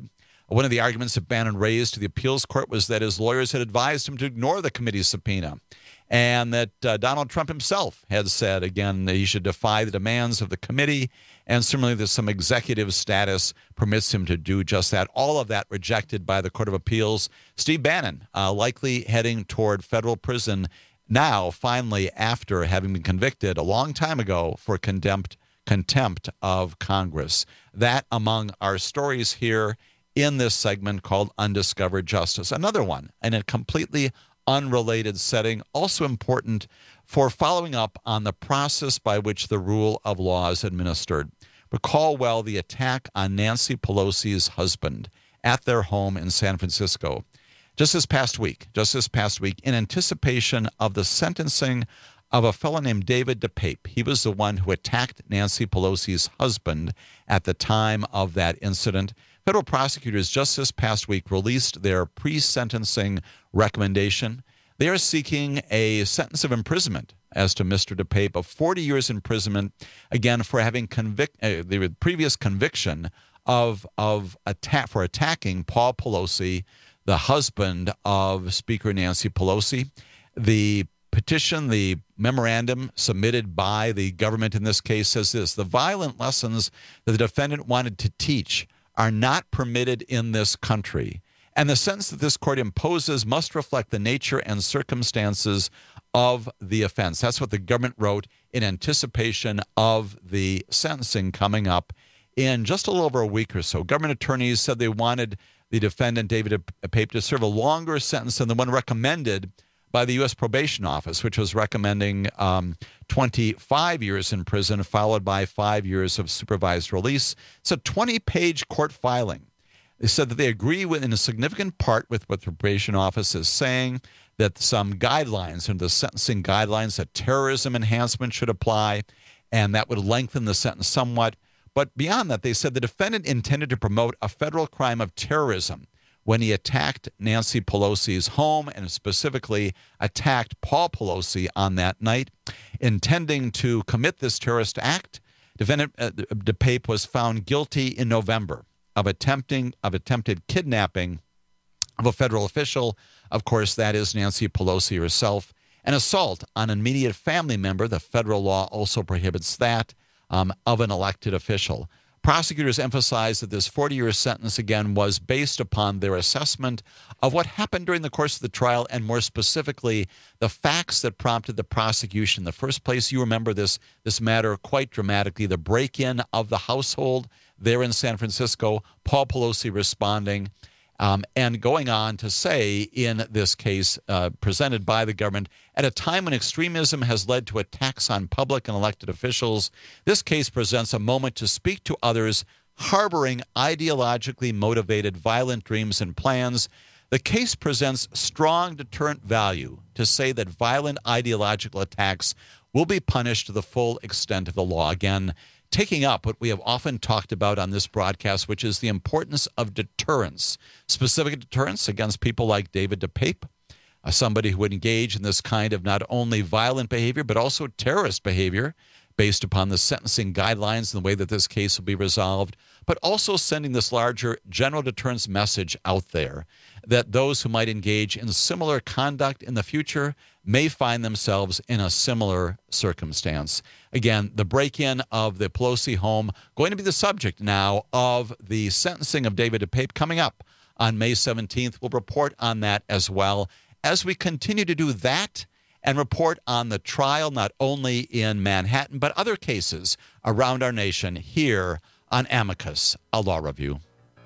One of the arguments that Bannon raised to the appeals court was that his lawyers had advised him to ignore the committee's subpoena, and that uh, Donald Trump himself had said, again, that he should defy the demands of the committee, and similarly that some executive status permits him to do just that. All of that rejected by the Court of Appeals. Steve Bannon uh, likely heading toward federal prison now, finally, after having been convicted a long time ago for contempt, contempt of Congress. That among our stories here in this segment called Undiscovered Justice. Another one in a completely unrelated setting, also important for following up on the process by which the rule of law is administered. Recall well the attack on Nancy Pelosi's husband at their home in San Francisco. Just this past week, just this past week, in anticipation of the sentencing of a fellow named David DePape. He was the one who attacked Nancy Pelosi's husband at the time of that incident. Federal prosecutors just this past week released their pre-sentencing recommendation. They are seeking a sentence of imprisonment as to Mister DePape of forty years imprisonment, again, for having convict uh, the previous conviction of of attack for attacking Paul Pelosi, the husband of Speaker Nancy Pelosi. The petition, the memorandum submitted by the government in this case says this: the violent lessons that the defendant wanted to teach are not permitted in this country, and the sentence that this court imposes must reflect the nature and circumstances of the offense. That's what the government wrote in anticipation of the sentencing coming up in just a little over a week or so. Government attorneys said they wanted the defendant, David DePape, to serve a longer sentence than the one recommended by the U S Probation Office, which was recommending um, twenty-five years in prison, followed by five years of supervised release. It's a twenty-page court filing. They said that they agree with, in a significant part with what the Probation Office is saying, that some guidelines, and the sentencing guidelines, that terrorism enhancement should apply, and that would lengthen the sentence somewhat. But beyond that, they said the defendant intended to promote a federal crime of terrorism when he attacked Nancy Pelosi's home and specifically attacked Paul Pelosi on that night. Intending to commit this terrorist act, defendant uh, DePape was found guilty in November of attempting of attempted kidnapping of a federal official. Of course, that is Nancy Pelosi herself. An assault on an immediate family member. The federal law also prohibits that um, of an elected official. Prosecutors emphasized that this forty-year sentence, again, was based upon their assessment of what happened during the course of the trial, and more specifically, the facts that prompted the prosecution. In the first place, you remember this, this matter quite dramatically, the break-in of the household there in San Francisco, Paul Pelosi responding, um, and going on to say in this case uh, presented by the government, at a time when extremism has led to attacks on public and elected officials, this case presents a moment to speak to others harboring ideologically motivated violent dreams and plans. The case presents strong deterrent value to say that violent ideological attacks will be punished to the full extent of the law. Again, taking up what we have often talked about on this broadcast, which is the importance of deterrence, specific deterrence against people like David DePape, uh, somebody who would engage in this kind of not only violent behavior, but also terrorist behavior based upon the sentencing guidelines and the way that this case will be resolved, but also sending this larger general deterrence message out there that those who might engage in similar conduct in the future may find themselves in a similar circumstance. Again, the break-in of the Pelosi home going to be the subject now of the sentencing of David DePape coming up on May seventeenth. We'll report on that as well as we continue to do that and report on the trial not only in Manhattan but other cases around our nation here on Amicus, a law review.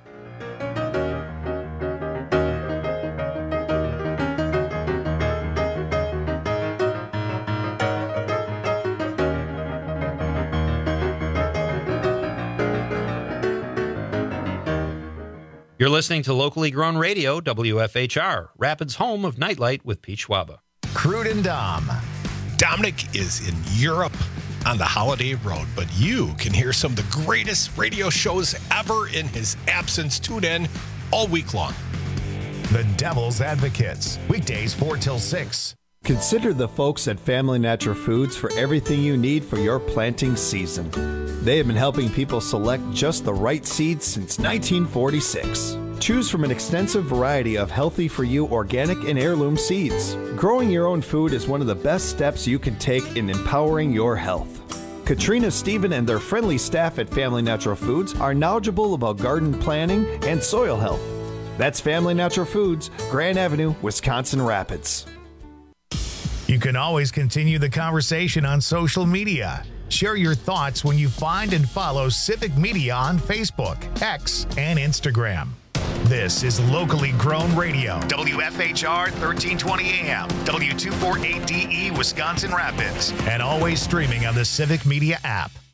You're listening to locally grown radio, W F H R, Rapids' home of Nightlight with Pete Schwaba. Crude and Dom. Dominic is in Europe on the holiday road, but you can hear some of the greatest radio shows ever in his absence. Tune in all week long. The Devil's Advocates, weekdays four till six. Consider the folks at Family Natural Foods for everything you need for your planting season. They have been helping people select just the right seeds since nineteen forty-six. Choose from an extensive variety of healthy-for-you organic and heirloom seeds. Growing your own food is one of the best steps you can take in empowering your health. Katrina, Stephen, and their friendly staff at Family Natural Foods are knowledgeable about garden planning and soil health. That's Family Natural Foods, Grand Avenue, Wisconsin Rapids. You can always continue the conversation on social media. Share your thoughts when you find and follow Civic Media on Facebook, X, and Instagram. This is Locally Grown Radio, W F H R thirteen twenty A M, W two forty-eight D E, Wisconsin Rapids, and always streaming on the Civic Media app.